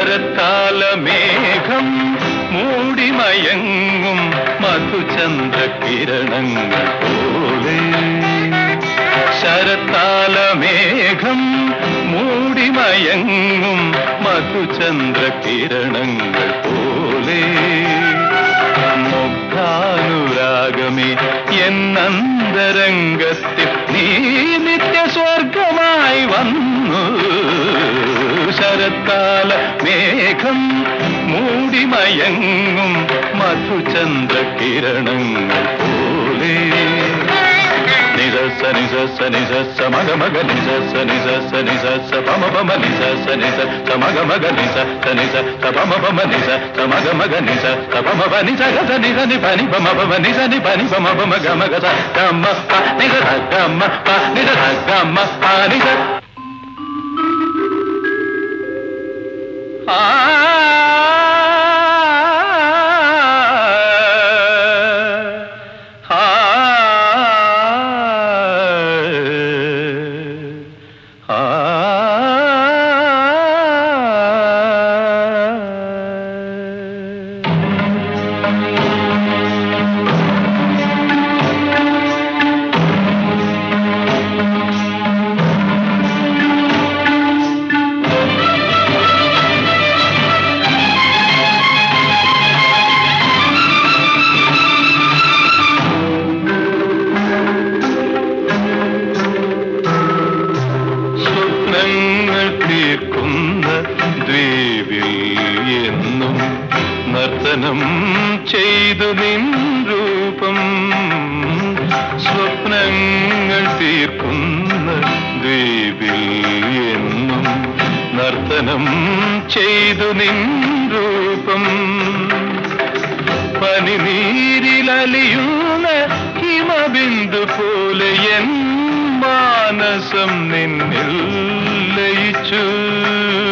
ശരത്താല മേഘം മൂടിമയങ്ങും മധുചന്ദ്രകിരണങ്ങൾ പോലെ ശരത്താല മേഘം മൂടിമയങ്ങും മധുചന്ദ്രകിരണങ്ങൾ പോലെ മുഗ്ധാനുരാഗമേ എന്നന്തരംഗത്തിൽ നീ നിത്യസ്വർഗമായി വന്നു ശരത്താല മേഘം മൂടിമയങ്ങും മധുചന്ദ്രകിരണങ്ങൾ പോലെ നിസ നിസ നിസ മഗ മഗ നിസ നിസ നിസ പമ പമ നിസ നിസ മഗ മഗ നിസ നിസ പമ പമ നിസ മഗ മഗ നിസ പമ പ നിസ ഗ നിസ നി പനി പമ പമ നിസ നി പനി പമ പമ ഗ മഗ സ ഗമ പ നിസ ഗമ പ നിസ ഗമ പ നിസ ആ നർത്തനം ചെയ്തു നിൻ രൂപം സ്വപ്നങ്ങൾ തീർക്കുന്ന ദ്വീപിൽ എന്നും നർത്തനം ചെയ്തു നിൻ രൂപം പനിനീരിലലിയുന്ന ഹിമബിന്ദു പോലെ എൻ മാനസം നിന്നിൽ ലയിച്ചു